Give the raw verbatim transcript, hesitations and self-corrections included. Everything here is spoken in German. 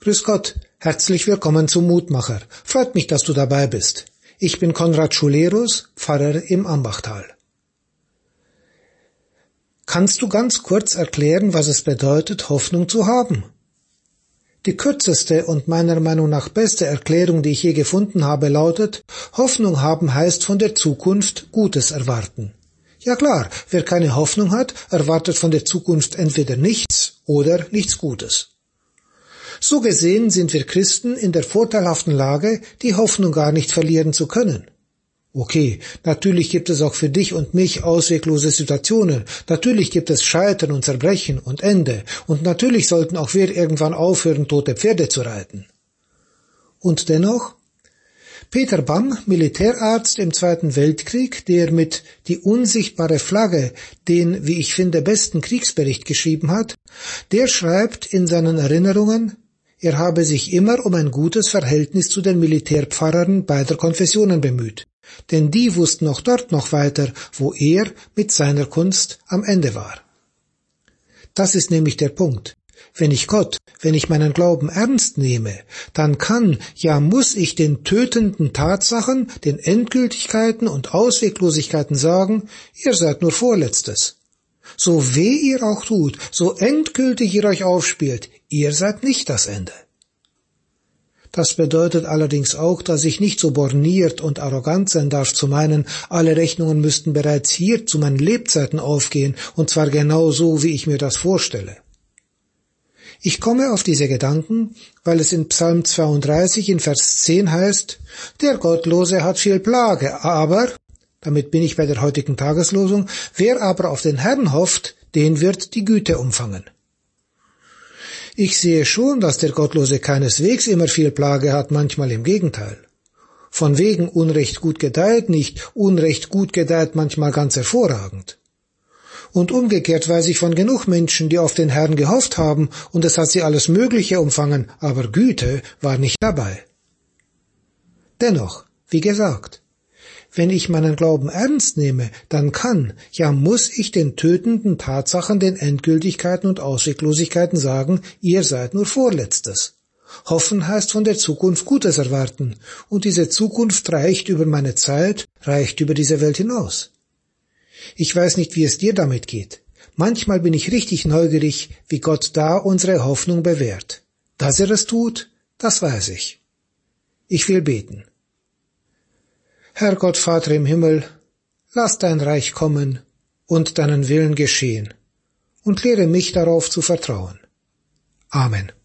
Grüß Gott, herzlich willkommen zum Mutmacher. Freut mich, dass du dabei bist. Ich bin Konrad Schulerus, Pfarrer im Ambachtal. Kannst du ganz kurz erklären, was es bedeutet, Hoffnung zu haben? Die kürzeste und meiner Meinung nach beste Erklärung, die ich je gefunden habe, lautet: Hoffnung haben heißt von der Zukunft Gutes erwarten. Ja klar, wer keine Hoffnung hat, erwartet von der Zukunft entweder nichts oder nichts Gutes. So gesehen sind wir Christen in der vorteilhaften Lage, die Hoffnung gar nicht verlieren zu können. Okay, natürlich gibt es auch für dich und mich ausweglose Situationen, natürlich gibt es Scheitern und Zerbrechen und Ende, und natürlich sollten auch wir irgendwann aufhören, tote Pferde zu reiten. Und dennoch? Peter Bang, Militärarzt im Zweiten Weltkrieg, der mit Die unsichtbare Flagge den, wie ich finde, besten Kriegsbericht geschrieben hat, der schreibt in seinen Erinnerungen, er habe sich immer um ein gutes Verhältnis zu den Militärpfarrern beider Konfessionen bemüht, denn die wussten auch dort noch weiter, wo er mit seiner Kunst am Ende war. Das ist nämlich der Punkt. Wenn ich Gott, wenn ich meinen Glauben ernst nehme, dann kann, ja muss ich den tötenden Tatsachen, den Endgültigkeiten und Ausweglosigkeiten sagen, ihr seid nur Vorletztes. So weh ihr auch tut, so endgültig ihr euch aufspielt, ihr seid nicht das Ende. Das bedeutet allerdings auch, dass ich nicht so borniert und arrogant sein darf zu meinen, alle Rechnungen müssten bereits hier zu meinen Lebzeiten aufgehen, und zwar genau so, wie ich mir das vorstelle. Ich komme auf diese Gedanken, weil es in Psalm zweiunddreißig in Vers zehn heißt, der Gottlose hat viel Plage, aber, damit bin ich bei der heutigen Tageslosung, wer aber auf den Herrn hofft, den wird die Güte umfangen. Ich sehe schon, dass der Gottlose keineswegs immer viel Plage hat, manchmal im Gegenteil. Von wegen Unrecht gut gedeiht nicht, Unrecht gut gedeiht manchmal ganz hervorragend. Und umgekehrt weiß ich von genug Menschen, die auf den Herrn gehofft haben, und es hat sie alles Mögliche umfangen, aber Güte war nicht dabei. Dennoch, wie gesagt, wenn ich meinen Glauben ernst nehme, dann kann, ja muss ich den tötenden Tatsachen, den Endgültigkeiten und Ausweglosigkeiten sagen, ihr seid nur Vorletztes. Hoffen heißt von der Zukunft Gutes erwarten, und diese Zukunft reicht über meine Zeit, reicht über diese Welt hinaus. Ich weiß nicht, wie es dir damit geht. Manchmal bin ich richtig neugierig, wie Gott da unsere Hoffnung bewährt. Dass er es tut, das weiß ich. Ich will beten. Herr Gott, Vater im Himmel, lass dein Reich kommen und deinen Willen geschehen und lehre mich darauf zu vertrauen. Amen.